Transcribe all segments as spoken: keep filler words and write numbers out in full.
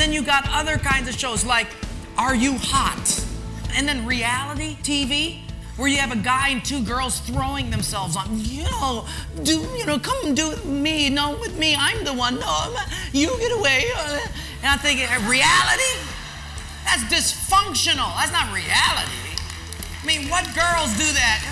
then you got other kinds of shows like Are You Hot? And then reality T V, where you have a guy and two girls throwing themselves on, you know, do, you know, come do it with me. No, with me, I'm the one. No, you get away. And I'm thinking, reality? That's dysfunctional. That's not reality. I mean, what girls do that?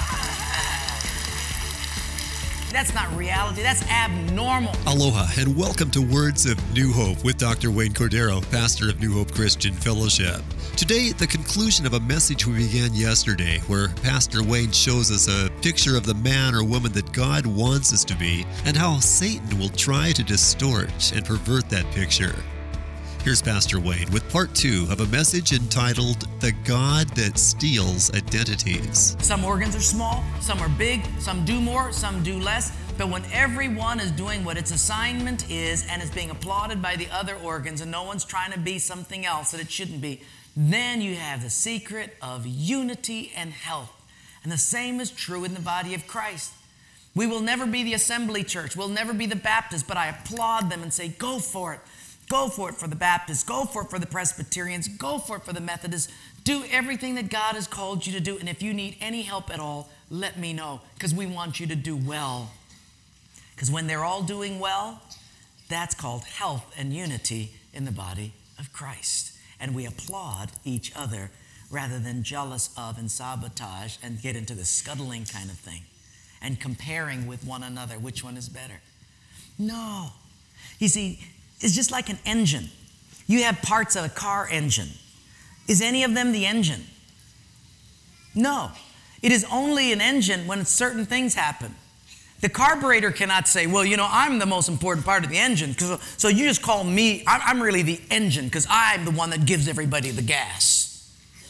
That's not reality. That's abnormal. Aloha and welcome to Words of New Hope with Doctor Wayne Cordero, pastor of New Hope Christian Fellowship. Today, the conclusion of a message we began yesterday, where Pastor Wayne shows us a picture of the man or woman that God wants us to be and how Satan will try to distort and pervert that picture. Here's Pastor Wayne with part two of a message entitled, The God That Steals Identities. Some organs are small, some are big, some do more, some do less. But when everyone is doing what its assignment is and is being applauded by the other organs and no one's trying to be something else that it shouldn't be, then you have the secret of unity and health. And the same is true in the body of Christ. We will never be the assembly church. We'll never be the Baptists, but I applaud them and say, go for it. Go for it for the Baptists. Go for it for the Presbyterians. Go for it for the Methodists. Do everything that God has called you to do. And if you need any help at all, let me know, because we want you to do well. Because when they're all doing well, that's called health and unity in the body of Christ. And we applaud each other rather than jealous of and sabotage and get into the scuttling kind of thing and comparing with one another, which one is better. No. You see, it's just like an engine. You have parts of a car engine. Is any of them the engine? No. It is only an engine when certain things happen. The carburetor cannot say, well, you know, I'm the most important part of the engine, so you just call me, I'm really the engine because I'm the one that gives everybody the gas.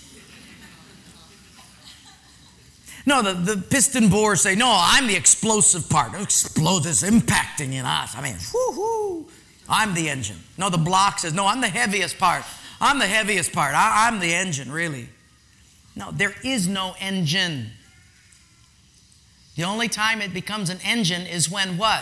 No, the, the piston bores say, no, I'm the explosive part. Explosives impacting in us. I mean, whoo-hoo. I'm the engine. No, the block says, no, I'm the heaviest part. I'm the heaviest part. I, I'm the engine, really. No, there is no engine. The only time it becomes an engine is when what?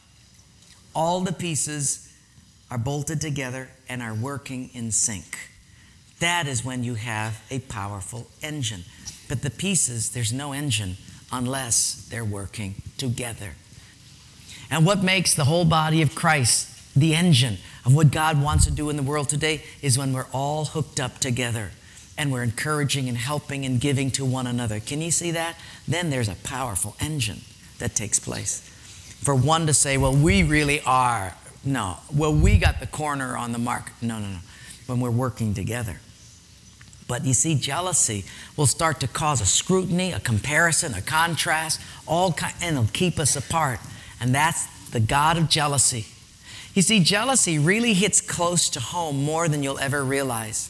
All the pieces are bolted together and are working in sync. That is when you have a powerful engine. But the pieces, there's no engine unless they're working together. And what makes the whole body of Christ the engine of what God wants to do in the world today is when we're all hooked up together and we're encouraging and helping and giving to one another. Can you see that? Then there's a powerful engine that takes place. For one to say, well, we really are. No. Well, we got the corner on the market. No, no, no. When we're working together. But you see, jealousy will start to cause a scrutiny, a comparison, a contrast, all kind, and it'll keep us apart. And that's the God of jealousy. You see, jealousy really hits close to home more than you'll ever realize.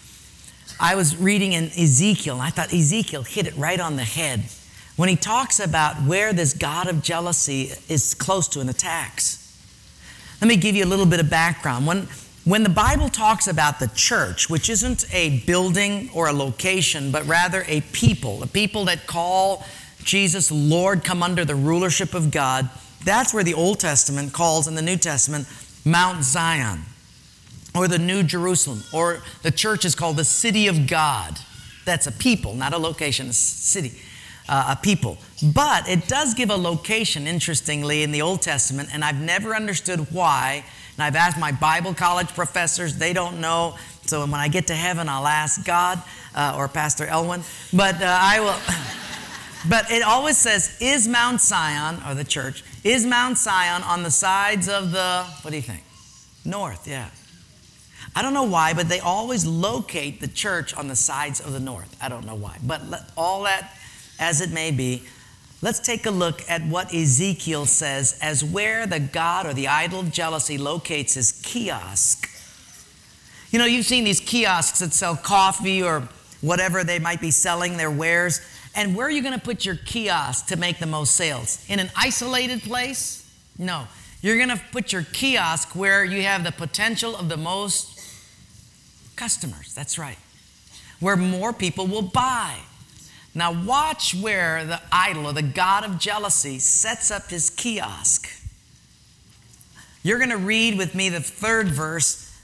I was reading in Ezekiel, and I thought Ezekiel hit it right on the head when he talks about where this God of jealousy is close to and attacks. Let me give you a little bit of background. When, when the Bible talks about the church, which isn't a building or a location, but rather a people, a people that call Jesus Lord, come under the rulership of God, that's where the Old Testament calls in the New Testament Mount Zion, or the New Jerusalem, or the church is called the city of God. That's a people, not a location, a city, uh, a people. But it does give a location, interestingly, in the Old Testament, and I've never understood why. And I've asked my Bible college professors, they don't know. So when I get to heaven, I'll ask God uh, or Pastor Elwin. But uh, I will. But it always says, is Mount Zion, or the church, is Mount Zion on the sides of the, what do you think? North, yeah. I don't know why, but they always locate the church on the sides of the north. I don't know why. But let, all that as it may be, let's take a look at what Ezekiel says as where the god or the idol of jealousy locates his kiosk. You know, you've seen these kiosks that sell coffee or whatever they might be selling, their wares. And where are you going to put your kiosk to make the most sales? In an isolated place? No. You're going to put your kiosk where you have the potential of the most customers. That's right. Where more people will buy. Now watch where the idol or the god of jealousy sets up his kiosk. You're going to read with me the third verse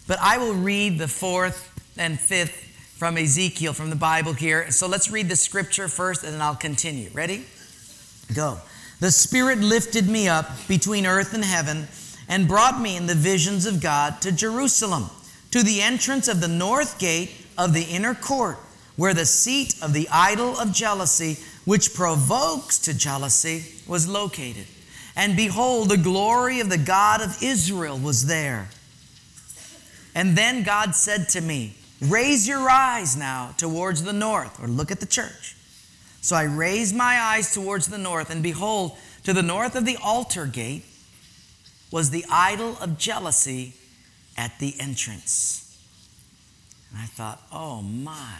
But I will read the fourth and fifth from Ezekiel, from the Bible here. So let's read the scripture first, and then I'll continue. Ready? Go. The Spirit lifted me up between earth and heaven and brought me in the visions of God to Jerusalem, to the entrance of the north gate of the inner court, where the seat of the idol of jealousy, which provokes to jealousy, was located. And behold, the glory of the God of Israel was there. And then God said to me, raise your eyes now towards the north, or look at the church. So I raised my eyes towards the north, and behold, to the north of the altar gate was the idol of jealousy at the entrance. And I thought, oh my.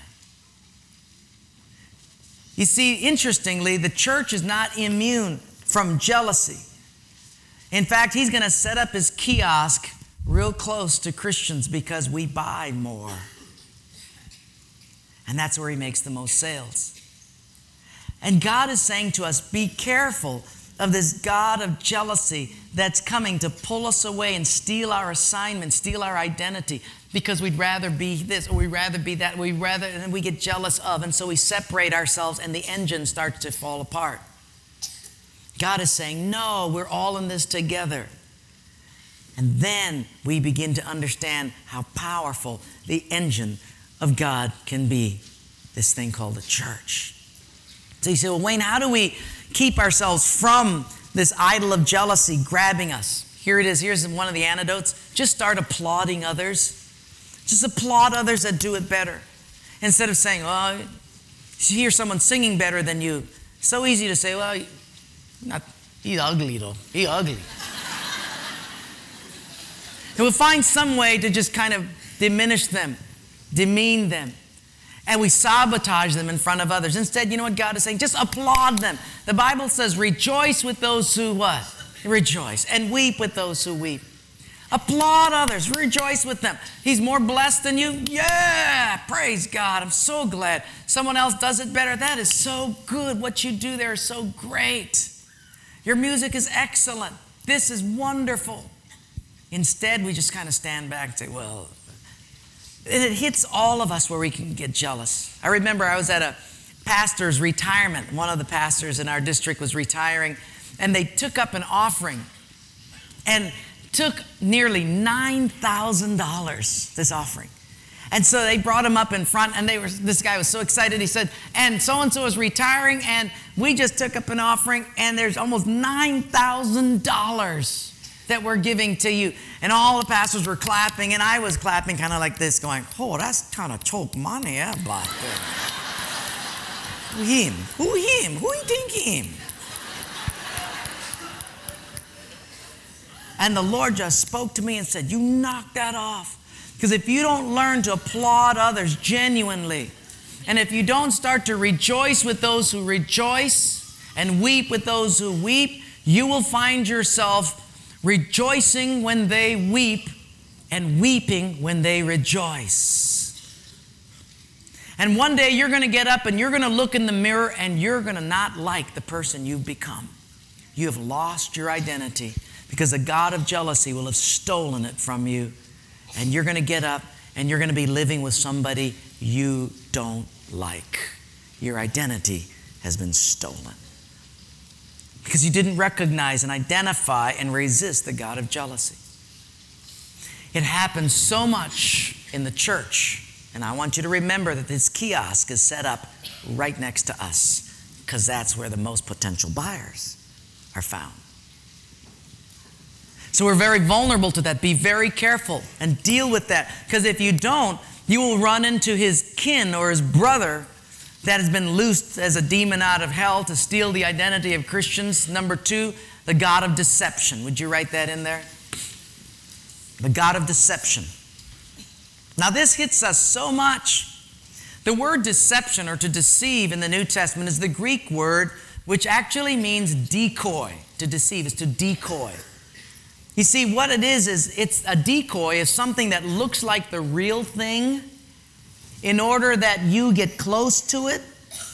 You see, interestingly, the church is not immune from jealousy. In fact, he's going to set up his kiosk real close to Christians because we buy more. And that's where he makes the most sales. And God is saying to us, be careful of this God of jealousy that's coming to pull us away and steal our assignment, steal our identity, because we'd rather be this or we'd rather be that, we'd rather, and we get jealous of, and so we separate ourselves and the engine starts to fall apart. God is saying, no, we're all in this together. And then we begin to understand how powerful the engine of God can be, this thing called the church. So you say, well, Wayne, how do we keep ourselves from this idol of jealousy grabbing us? Here it is. Here's one of the antidotes. Just start applauding others. Just applaud others that do it better. Instead of saying, well, you hear someone singing better than you. It's so easy to say, well, not, he's ugly though. He's ugly. And we'll find some way to just kind of diminish them, demean them. And we sabotage them in front of others. Instead, you know what God is saying? Just applaud them. The Bible says, rejoice with those who what? Rejoice. And weep with those who weep. Applaud others. Rejoice with them. He's more blessed than you? Yeah. Praise God. I'm so glad. Someone else does it better. That is so good. What you do there is so great. Your music is excellent. This is wonderful. Instead, we just kind of stand back and say, well, and it hits all of us where we can get jealous. I remember I was at a pastor's retirement. One of the pastors in our district was retiring, and they took up an offering and took nearly nine thousand dollars, this offering. And so they brought him up in front, and they were. This guy was so excited. He said, and so-and-so is retiring, and we just took up an offering, and there's almost nine thousand dollars that we're giving to you. And all the pastors were clapping, and I was clapping kind of like this, going, oh, that's kind of choke money, eh, black. Who him? Who him? Who you think him? And the Lord just spoke to me and said, you knock that off. Because if you don't learn to applaud others genuinely, and if you don't start to rejoice with those who rejoice and weep with those who weep, you will find yourself rejoicing when they weep and weeping when they rejoice. And one day you're going to get up and you're going to look in the mirror and you're going to not like the person you've become. You have lost your identity because the God of jealousy will have stolen it from you. And you're going to get up and you're going to be living with somebody you don't like. Your identity has been stolen. Because you didn't recognize and identify and resist the God of jealousy. It happens so much in the church. And I want you to remember that this kiosk is set up right next to us. Because that's where the most potential buyers are found. So we're very vulnerable to that. Be very careful and deal with that. Because if you don't, you will run into his kin or his brother that has been loosed as a demon out of hell to steal the identity of Christians. Number two, the God of deception. Would you write that in there? The God of deception. Now this hits us so much. The word deception or to deceive in the New Testament is the Greek word which actually means decoy. To deceive is to decoy. You see, what it is, is it's a decoy is something that looks like the real thing in order that you get close to it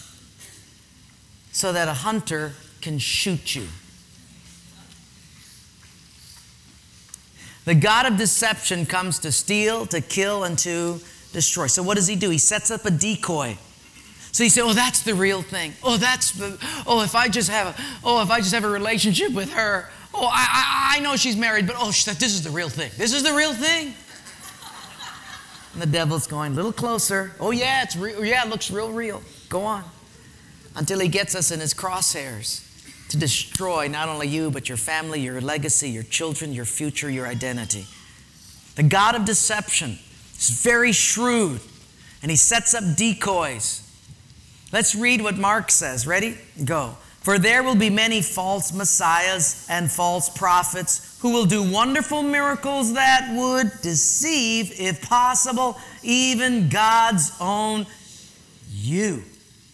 so that a hunter can shoot you. The God of deception comes to steal, to kill, and to destroy. So what does he do? He sets up a decoy. So you say, oh, that's the real thing. Oh, that's the, oh, if I just have a, oh, if I just have a relationship with her. Oh, I, I, I know she's married, but oh, she, this is the real thing. This is the real thing. And the devil's going a little closer. Oh, yeah, it's real. Yeah, it looks real, real. Go on. Until he gets us in his crosshairs to destroy not only you, but your family, your legacy, your children, your future, your identity. The God of deception is very shrewd, and he sets up decoys. Let's read what Mark says. Ready? Go. For there will be many false messiahs and false prophets who will do wonderful miracles that would deceive, if possible, even God's own you.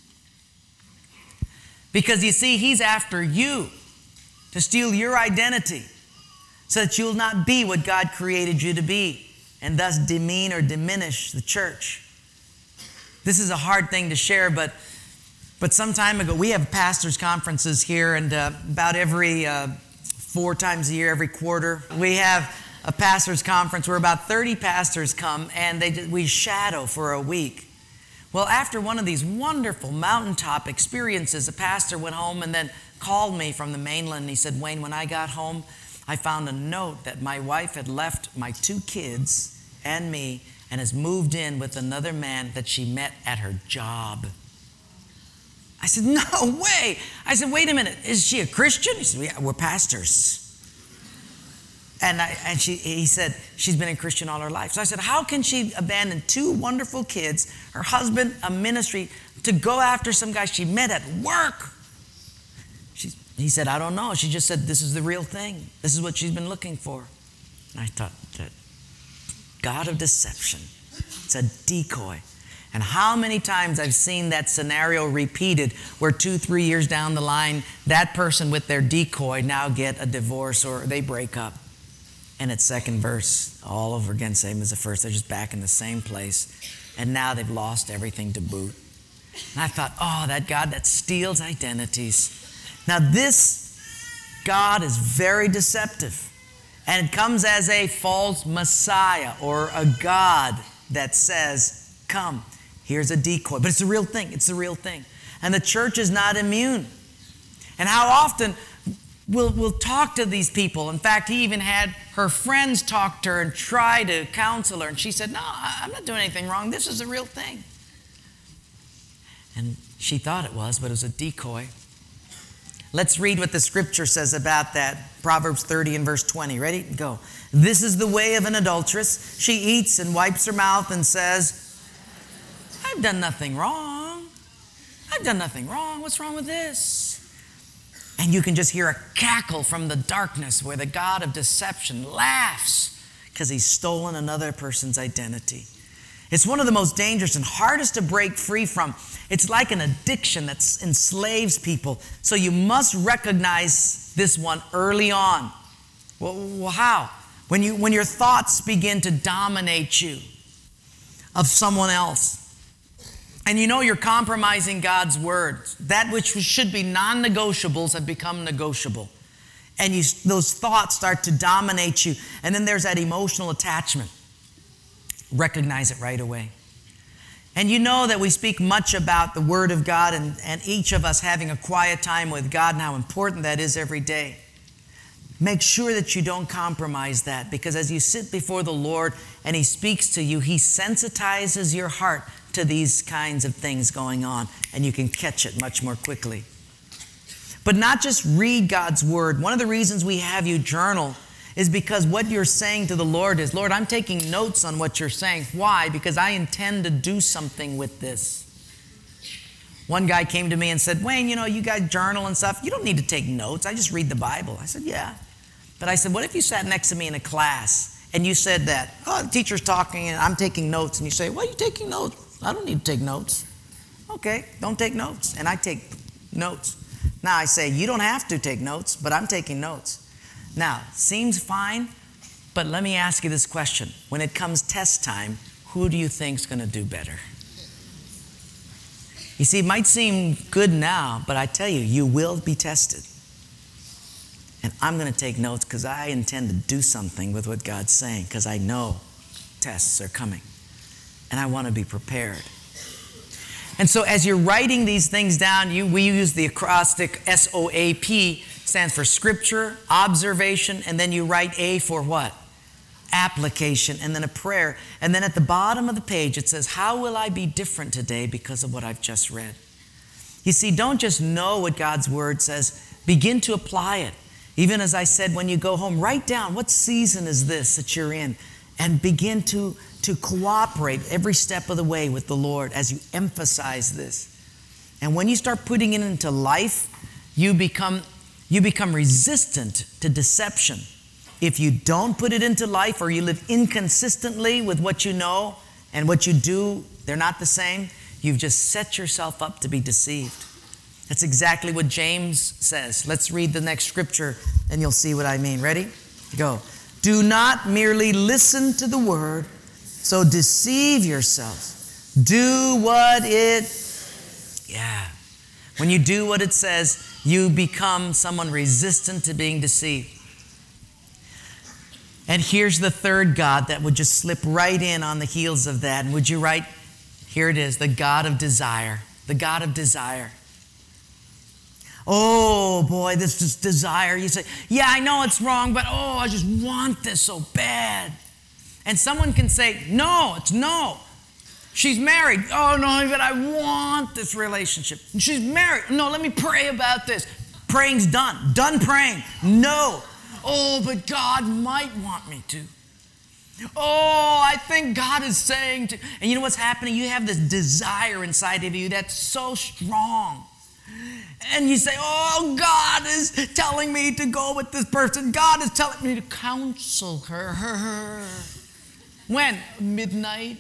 Because you see, he's after you to steal your identity so that you'll not be what God created you to be and thus demean or diminish the church. This is a hard thing to share, but But some time ago, we have pastors' conferences here, and uh, about every uh, four times a year, every quarter, we have a pastors' conference where about thirty pastors come, and they we shadow for a week. Well, after one of these wonderful mountaintop experiences, a pastor went home and then called me from the mainland, and he said, Wayne, when I got home, I found a note that my wife had left my two kids and me and has moved in with another man that she met at her job. I said, no way. I said, wait a minute. Is she a Christian? He said, yeah, we're pastors. And I, and she, he said, she's been a Christian all her life. So I said, how can she abandon two wonderful kids, her husband, a ministry, to go after some guy she met at work? She, he said, I don't know. She just said, this is the real thing. This is what she's been looking for. And I thought, that God of deception. It's a decoy. And how many times I've seen that scenario repeated where two, three years down the line, that person with their decoy now get a divorce or they break up. And it's second verse all over again, same as the first. They're just back in the same place. And now they've lost everything to boot. And I thought, oh, that God that steals identities. Now this God is very deceptive. And it comes as a false Messiah or a God that says, come. Here's a decoy. But it's the real thing. It's the real thing. And the church is not immune. And how often we'll, we'll talk to these people. In fact, he even had her friends talk to her and try to counsel her. And she said, no, I'm not doing anything wrong. This is the real thing. And she thought it was, but it was a decoy. Let's read what the scripture says about that. Proverbs thirty and verse twenty. Ready? Go. This is the way of an adulteress. She eats and wipes her mouth and says, I've done nothing wrong. I've done nothing wrong. What's wrong with this? And you can just hear a cackle from the darkness where the God of deception laughs because he's stolen another person's identity. It's one of the most dangerous and hardest to break free from. It's like an addiction that enslaves people. So you must recognize this one early on. Well, how? When you when your thoughts begin to dominate you of someone else. And you know you're compromising God's word. That which should be non-negotiables have become negotiable. And you, those thoughts start to dominate you. And then there's that emotional attachment. Recognize it right away. And you know that we speak much about the Word of God and, and each of us having a quiet time with God and how important that is every day. Make sure that you don't compromise that, because as you sit before the Lord and He speaks to you, He sensitizes your heart to these kinds of things going on, and you can catch it much more quickly. But not just read God's Word. One of the reasons we have you journal is because what you're saying to the Lord is, Lord, I'm taking notes on what you're saying. Why? Because I intend to do something with this. One guy came to me and said, Wayne, you know, you guys journal and stuff. You don't need to take notes. I just read the Bible. I said, yeah. But I said, what if you sat next to me in a class and you said that, oh, the teacher's talking and I'm taking notes. And you say, why are you taking notes? I don't need to take notes. Okay, don't take notes. And I take notes. Now I say, you don't have to take notes, but I'm taking notes. Now, seems fine, but let me ask you this question. When it comes test time, who do you think's going to do better? You see, it might seem good now, but I tell you, you will be tested. And I'm going to take notes because I intend to do something with what God's saying because I know tests are coming. And I want to be prepared. And so as you're writing these things down, you, we use the acrostic S O A P, stands for scripture, observation, and then you write A for what? Application, and then a prayer. And then at the bottom of the page, it says, how will I be different today because of what I've just read? You see, don't just know what God's word says. Begin to apply it. Even as I said, when you go home, write down what season is this that you're in and begin to, to cooperate every step of the way with the Lord as you emphasize this. And when you start putting it into life, you become, you become resistant to deception. If you don't put it into life or you live inconsistently with what you know and what you do, they're not the same, you've just set yourself up to be deceived. That's exactly what James says. Let's read the next scripture and you'll see what I mean. Ready? Go. Do not merely listen to the word, so deceive yourselves. Do what it... Yeah. When you do what it says, you become someone resistant to being deceived. And here's the third God that would just slip right in on the heels of that. And would you write, here it is, the God of desire. The God of desire. Oh boy, this is desire. You say, yeah, I know it's wrong, but oh, I just want this so bad. And someone can say, no, it's no. She's married. Oh no, but I want this relationship. And she's married. No, let me pray about this. Praying's done. Done praying. No. Oh, but God might want me to. Oh, I think God is saying to. And you know what's happening? You have this desire inside of you that's so strong. And you say, oh, God is telling me to go with this person. God is telling me to counsel her. her, her. When? Midnight.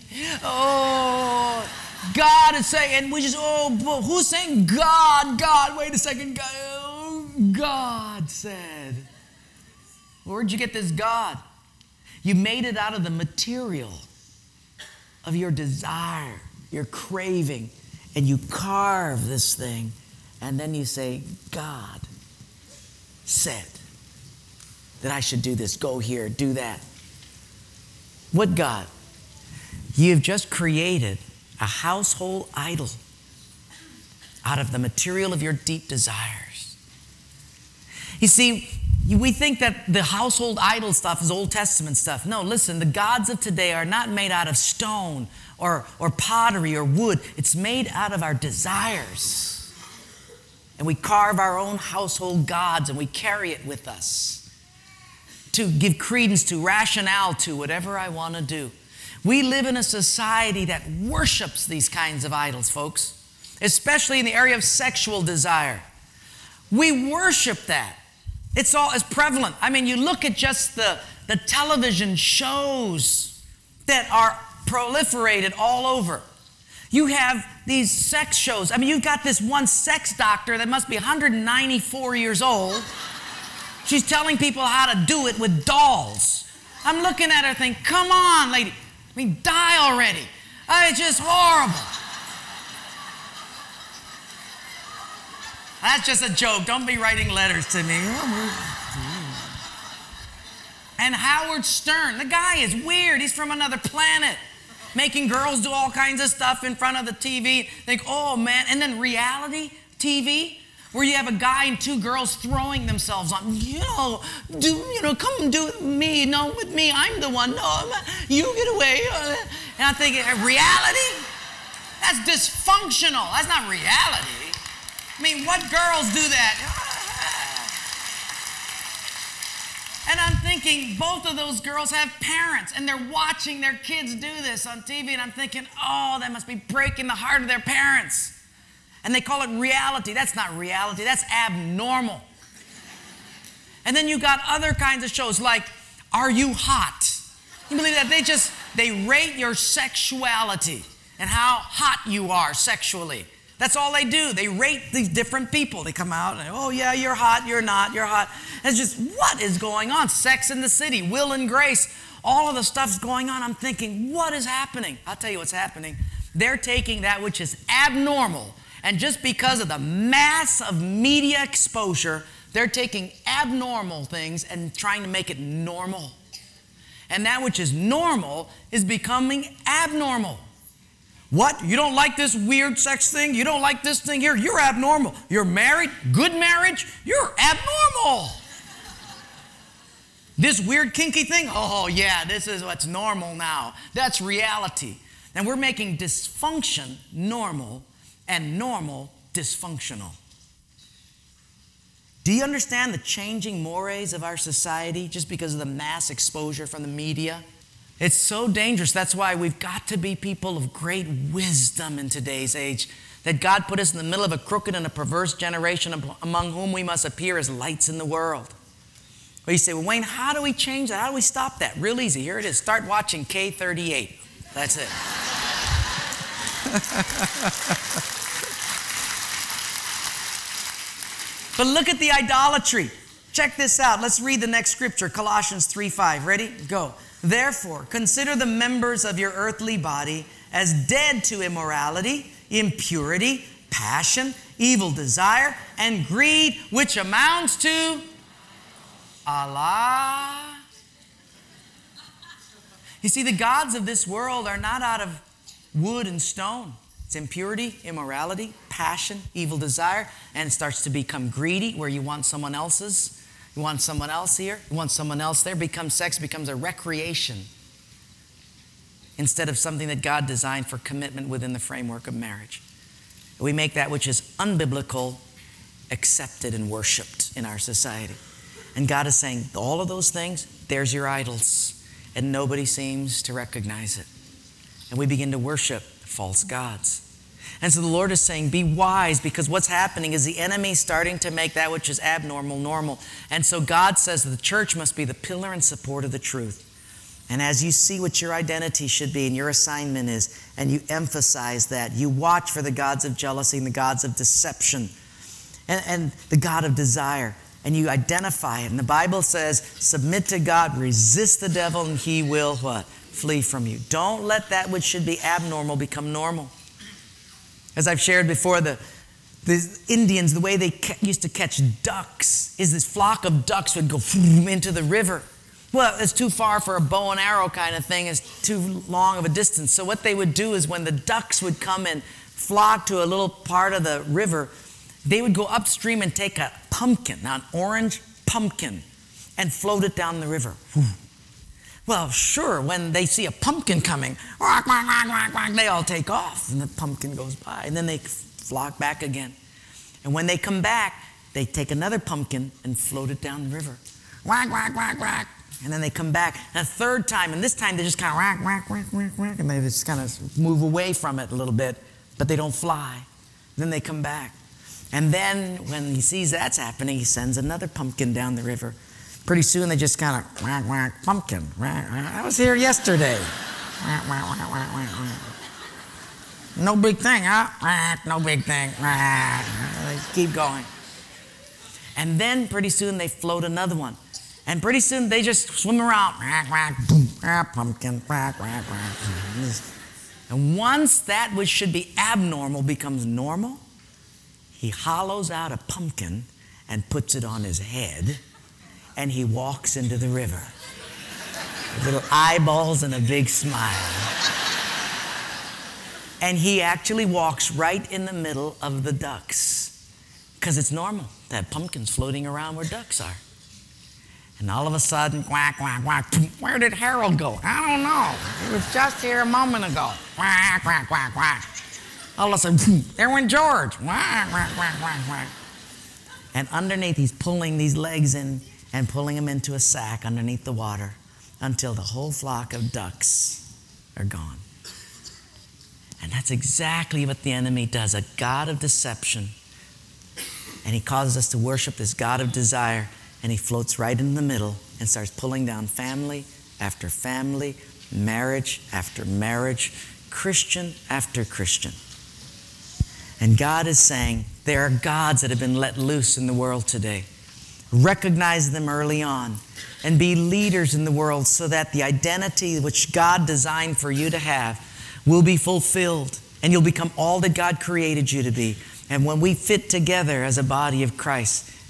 Oh, God is saying, and we just, oh, who's saying God? God, wait a second. God, oh, God said. Where'd you get this God? You made it out of the material of your desire, your craving, and you carve this thing. And then you say, God said that I should do this, go here, do that. What God? You've just created a household idol out of the material of your deep desires. You see, we think that the household idol stuff is Old Testament stuff. No, listen, the gods of today are not made out of stone or, or pottery or wood. It's made out of our desires. And we carve our own household gods and we carry it with us to give credence to, rationale to, whatever I want to do. We live in a society that worships these kinds of idols, folks, especially in the area of sexual desire. We worship that. It's all as prevalent. I mean, you look at just the, the television shows that are proliferated all over. You have these sex shows. I mean, you've got this one sex doctor that must be one hundred ninety-four years old. She's telling people how to do it with dolls. I'm looking at her thinking, come on, lady. I mean, die already. Uh, it's just horrible. That's just a joke. Don't be writing letters to me. And Howard Stern, the guy is weird. He's from another planet. Making girls do all kinds of stuff in front of the T V. Think, oh man. And then reality T V, where you have a guy and two girls throwing themselves on. You know, do you know? Come and do it with me. No, with me. I'm the one. No, I'm not. You get away. And I'm thinking, reality? That's dysfunctional. That's not reality. I mean, what girls do that? And I'm thinking, both of those girls have parents, and they're watching their kids do this on T V, and I'm thinking, oh, that must be breaking the heart of their parents. And they call it reality. That's not reality. That's abnormal. And then you got other kinds of shows like Are You Hot? You believe that? They just, they rate your sexuality and how hot you are sexually. That's all they do. They rate these different people. They come out and, oh yeah, you're hot, you're not, you're hot. And it's just, what is going on? Sex in the City, Will and Grace, all of the stuff's going on. I'm thinking, what is happening? I'll tell you what's happening. They're taking that which is abnormal, and just because of the mass of media exposure, They're taking abnormal things and trying to make it normal. And that which is normal is becoming abnormal. What? You don't like this weird sex thing? You don't like this thing here? You're abnormal. You're married? Good marriage? You're abnormal. This weird kinky thing? Oh yeah, this is what's normal now. That's reality. And we're making dysfunction normal and normal dysfunctional. Do you understand the changing mores of our society just because of the mass exposure from the media? It's so dangerous. That's why we've got to be people of great wisdom in today's age. That God put us in the middle of a crooked and a perverse generation among whom we must appear as lights in the world. Well, you say, well, Wayne, how do we change that? How do we stop that? Real easy. Here it is. Start watching K thirty-eight. That's it. But look at the idolatry. Check this out. Let's read the next scripture, Colossians three five. Ready? Go. Therefore, consider the members of your earthly body as dead to immorality, impurity, passion, evil desire, and greed, which amounts to Allah. You see, the gods of this world are not out of wood and stone. It's impurity, immorality, passion, evil desire, and it starts to become greedy, where you want someone else's. You want someone else here, you want someone else there. Becomes sex becomes a recreation instead of something that God designed for commitment within the framework of marriage. We make that which is unbiblical accepted and worshiped in our society. And God is saying, all of those things, there's your idols. And nobody seems to recognize it. And we begin to worship false gods. And so the Lord is saying, be wise, because what's happening is the enemy starting to make that which is abnormal normal. And so God says that the church must be the pillar and support of the truth. And as you see what your identity should be and your assignment is, and you emphasize that, you watch for the gods of jealousy and the gods of deception and, and the God of desire, and you identify it. And the Bible says, submit to God, resist the devil, and he will what? Flee from you. Don't let that which should be abnormal become normal. As I've shared before, the, the Indians, the way they ca- used to catch ducks is this flock of ducks would go into the river. Well, it's too far for a bow and arrow kind of thing. It's too long of a distance. So what they would do is when the ducks would come and flock to a little part of the river, they would go upstream and take a pumpkin, now an orange pumpkin, and float it down the river. Well, sure, when they see a pumpkin coming, they all take off, and the pumpkin goes by, and then they flock back again. And when they come back, they take another pumpkin and float it down the river. Whack, whack, whack, whack. And then they come back and a third time, and this time they just kind of whack, whack, whack, whack, whack, and they just kind of move away from it a little bit, but they don't fly. Then they come back. And then when he sees that's happening, he sends another pumpkin down the river. Pretty soon they just kind of whack, whack, pumpkin. Whack, whack. I was here yesterday. Whack, whack, whack, whack, whack, whack. No big thing, huh? Whack, no big thing. Whack. They keep going. And then pretty soon they float another one. And pretty soon they just swim around. Whack, whack, boom, whack, pumpkin, whack, whack, whack. And once that which should be abnormal becomes normal, he hollows out a pumpkin and puts it on his head, and he walks into the river with little eyeballs and a big smile. And he actually walks right in the middle of the ducks, because it's normal to have pumpkins floating around where ducks are. And all of a sudden, quack, quack, quack, where did Harold go? I don't know. He was just here a moment ago. Quack, quack, quack, quack. All of a sudden, there went George. Quack, quack, quack, quack, quack. And underneath, he's pulling these legs in and pulling them into a sack underneath the water until the whole flock of ducks are gone. And that's exactly what the enemy does, a God of deception. And he causes us to worship this God of desire, and he floats right in the middle and starts pulling down family after family, marriage after marriage, Christian after Christian. And God is saying, there are gods that have been let loose in the world today. Recognize them early on and be leaders in the world so that the identity which God designed for you to have will be fulfilled, and you'll become all that God created you to be. And when we fit together as a body of Christ,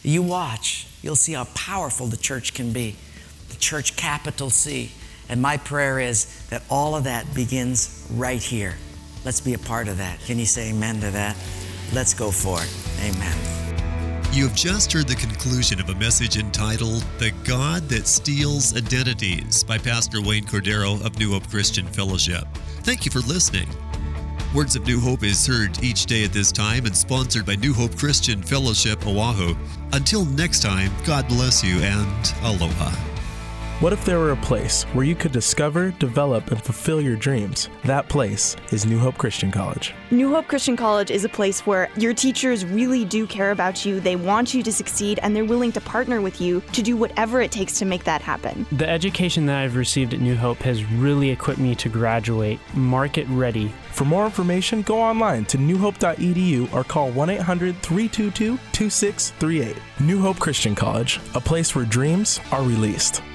You watch. You'll see how powerful the church can be. The church, capital C. And my prayer is that all of that begins right here. Let's be a part of that. Can you say amen to that? Let's go for it. Amen. You have just heard the conclusion of a message entitled The God That Steals Identities by Pastor Wayne Cordero of New Hope Christian Fellowship. Thank you for listening. Words of New Hope is heard each day at this time and sponsored by New Hope Christian Fellowship, Oahu. Until next time, God bless you and aloha. What if there were a place where you could discover, develop, and fulfill your dreams? That place is New Hope Christian College. New Hope Christian College is a place where your teachers really do care about you, they want you to succeed, and they're willing to partner with you to do whatever it takes to make that happen. The education that I've received at New Hope has really equipped me to graduate market ready. For more information, go online to new hope dot e d u or call one eight hundred, three two two, two six three eight. New Hope Christian College, a place where dreams are released.